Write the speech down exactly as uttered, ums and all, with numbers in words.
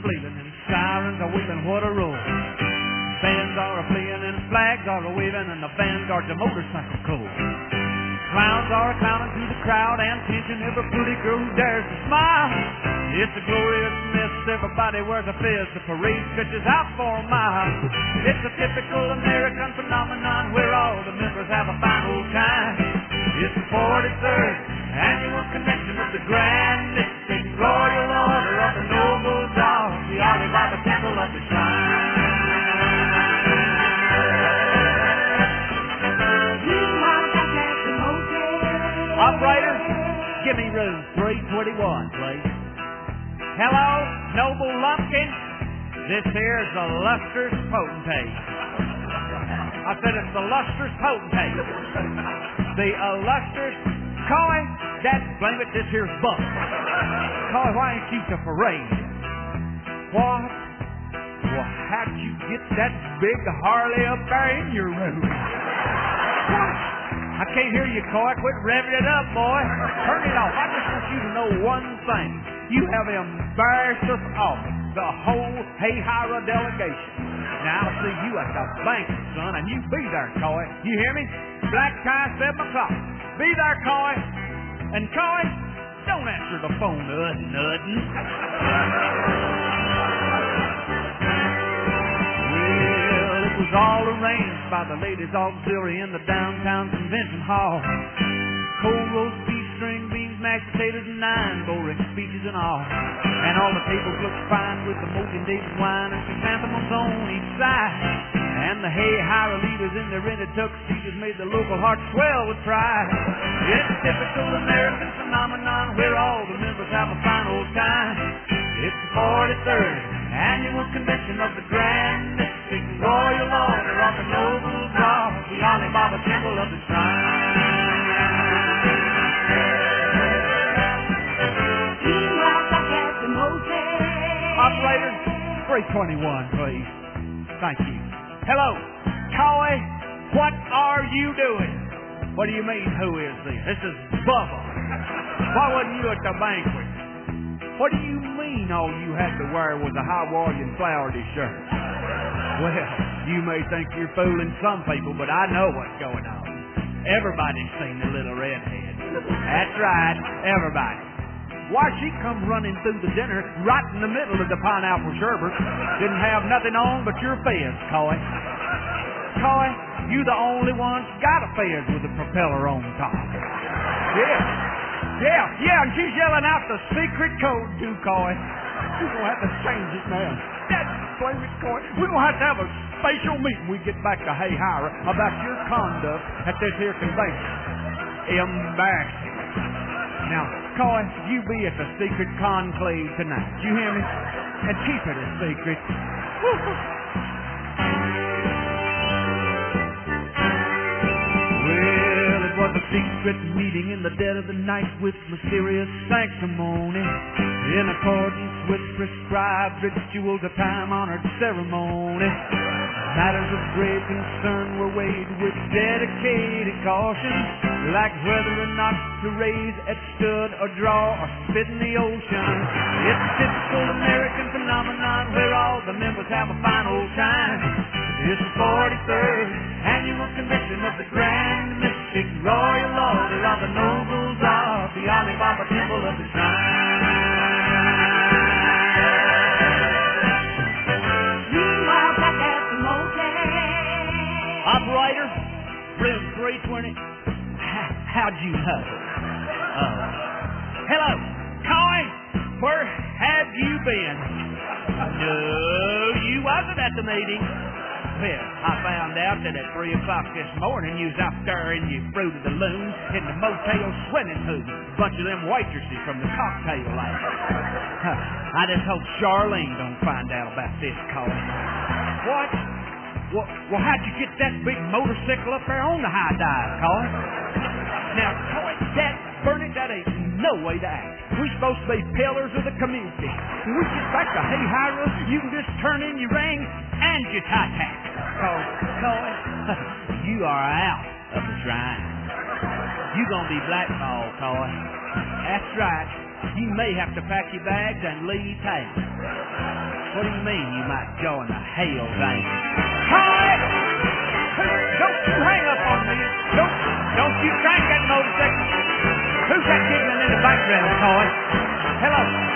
a-bleeding and sirens are weeping, what a roar. Bands are a-playing and flags are a-waving and the vanguard's a motorcycle corps. Clowns are a-clowning through the crowd and pinching every pretty girl who dares to smile. It's a glorious mess, everybody wears a fez, the parade stretches out for a mile. It's a typical American phenomenon where all the members have a fine old time. It's the forty-third annual convention of the Grand Mystic Royal Order of the Noble Dog, the Oli Baba Temple of the Shrine. Operator, give me room three twenty-one, please. Hello, Noble Lumpkin. This here's the Luster's Potentate. I said it's the Luster's Potentate. The Illustrious Coy, that, blame it, this here's Buck. Coy, why ain't you to parade? What? Well, how'd you get that big Harley up there in your room? What? I can't hear you, Coy. Quit revving it up, boy. Turn it off. I just want you to know one thing. You have embarrassed us all, the whole Hayhira delegation. Now, I'll see you at the banquet, son, and you be there, Coy. You hear me? Black tie, seven o'clock. Be there, Coy. And, Coy, don't answer the phone, nothing, nothing. Well, it was all arranged by the Ladies Auxiliary in the downtown convention hall. Cold roast beef, string beans, mashed potatoes, and nine boring speeches and all. And all the tables looked fine with the Mogan David wine and chrysanthemums on each side. And the Hayhira leaders in their rented tuxedos made the local heart swell with pride. It's a typical American phenomenon where all the members have a fine old time. It's the forty-third annual convention of the Grand Mystic Royal Order of the Noble Dog, the Ali Baba Temple of the Shrine. Operator, three twenty-one, please. Thank you. Hello, Coy, what are you doing? What do you mean, who is this? This is Bubba. Why wasn't you at the banquet? What do you mean all you had to wear was a Hawaiian flowery shirt? Well, you may think you're fooling some people, but I know what's going on. Everybody's seen the little redhead. That's right, everybody. Why, she come running through the dinner right in the middle of the pineapple sherbet. Didn't have nothing on but your fez, Coy. Coy, you the only one got a fez with a propeller on top. Yeah. Yeah, yeah, and she's yelling out the secret code too, Coy. We're going to have to change it now. That's blame it, Coy. We're going to have to have a special meeting when we get back to Hayhira about your conduct at this here convention. Embarrassing. Now, Coy, you be at the secret conclave tonight. You hear me? And keep it a secret. Well, it was a secret meeting in the dead of the night with mysterious sanctimony. In accordance with prescribed rituals, a time-honored ceremony. Matters of grave concern were weighed with dedicated caution, like whether or not to raise at stud or draw or spit in the ocean. It's a typical American phenomenon where all the members have a fine old time. It's the forty-third annual convention of the Grand Mystic Royal Order of the Noble Dog, the Ali Baba Temple of the Shrine. Operator, room three twenty. How'd you know? Uh, hello, Coy. Where have you been? No, you wasn't at the meeting. Well, I found out that at three o'clock this morning you was out there in your Fruit of the Loom in the motel swimming pool. A bunch of them waitresses from the cocktail lounge. Huh, I just hope Charlene don't find out about this, Coy. What? Well, well, how'd you get that big motorcycle up there on the high dive, Coy? Now, Coy, that, Bernie, that ain't no way to act. We're supposed to be pillars of the community. When we get back to Hayhira, you can just turn in your ring and your tie-tack. So, Coy, you are out of the shrine. You're going to be blackballed, Coy. That's right. You may have to pack your bags and leave town. What do you mean you might join the Hell's Angels? Coy! Don't you hang up on me. Don't, don't you crank that motorcycle. Who's that giggling in the background, Coy? Hello.